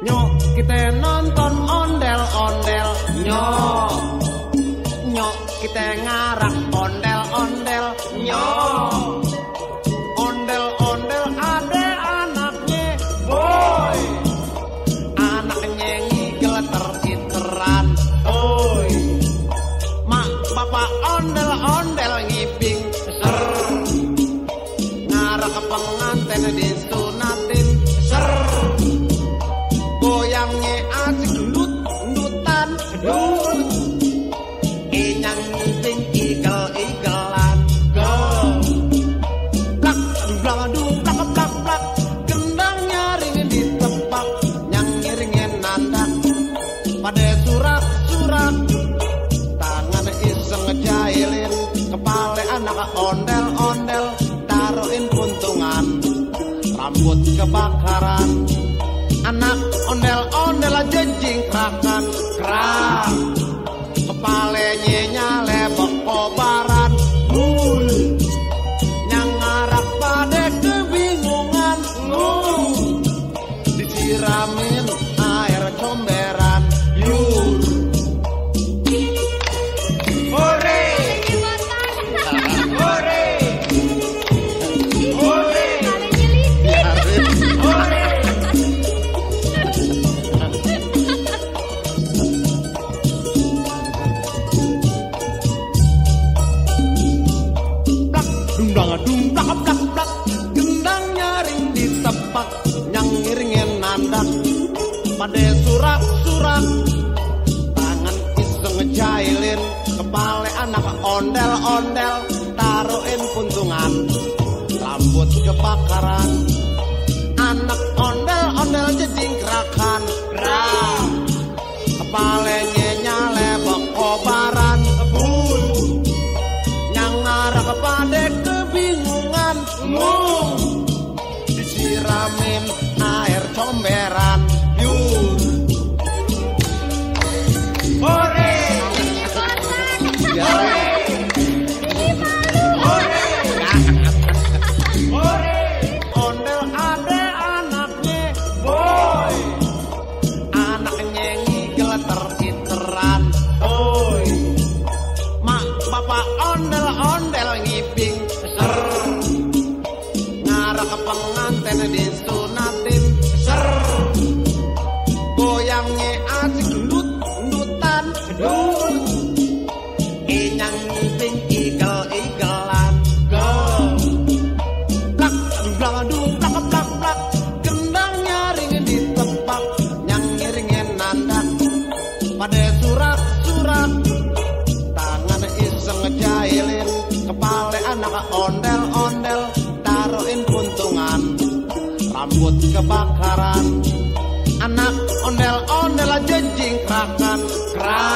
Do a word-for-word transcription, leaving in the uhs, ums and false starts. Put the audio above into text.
Nyok kita nonton ondel-ondel. Nyok Nyok kita ngarak ondel-ondel. Nyok ondel-ondel ada anaknya boy. Anaknya ngigel ter-iteran boy. Mak bapak ondel-ondel ngiping ser. Ngarak pengantin disunatin ser. Goyangnya asik ndut-ndutan dul. Inyang ngiping igel-igelan go. Plak blak dung plak plak plak. Gendang nyaring ditepak. Nyang ngiringin nandak pada surak-surak. Tangan iseng ngejailin kepala anak ondel-ondel. Taruhin puntungan rambut kebakaran. Anak ondel-ondel aja jingkrakan kerak. Kepalanya nyale kobaran bul. Yang ngarap pada kebingungan ngul. Disiramin air comberan yur. Hore Hore Hore Hore. Dung plak plak plak. Gendang nyaring ditepak. Nyang ngiringin nandak pada surak-surak. Tangan iseng ngejailin kepala anak ondel-ondel. Taruhin puntungan rambut kebakaran. Anak ondel-ondel jejingkrakan gerak. Kepalanya nyale kobaran bul. Nyang ngarah kepada kebingungan ngul. Disiramin air comberan yur. Hore Hore Hore Hore. Ondel ada anaknya boy. Anaknya ngigel ter-iteran boy. Mak bapak ondel-ondel ngiping ser. Ngarak pengantin disunatin ser. Goyangnya asik ndut-ndutan dul. Inyang ngiping igel-igelan go. Plak blak dung plak plak plak. Gendang nyaring ditepak. Nyang ngiringin nandak pada surak-surak. Tangan iseng ngejailin kepala anak ondel-ondel. Taruhin puntungan rambut kebakaran. Anak ondel-ondel aja jingkrakan kerak.